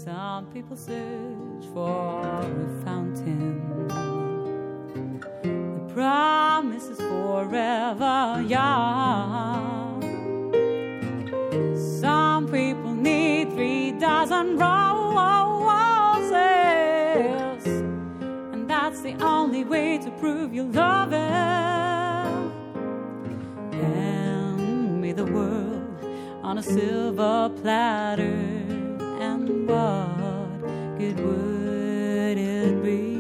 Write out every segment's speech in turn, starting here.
Some people search for a fountain. The promise is forever young. Some people need 3 dozen roses, and that's the only way to prove you love it. Hand me the world on a silver platter, and what good would it be?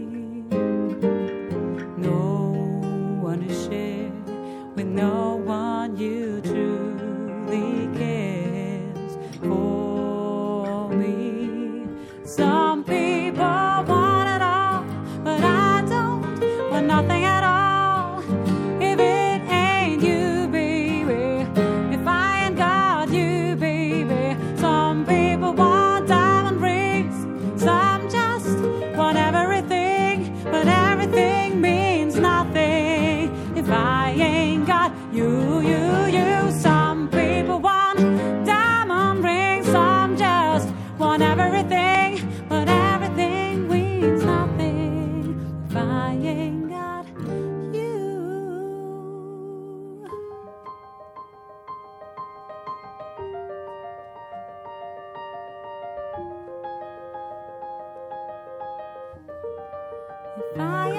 No one to share with no one you truly cares for me. Some people want it all, but I don't want nothing at all. If it ain't you, baby, if I ain't got you, baby. Some people want diamond rings, some just want everything, but everything means nothing if I ain't got you, you, you. Some people want diamond rings, some just want everything, but everything means nothing if I ain't got you. If I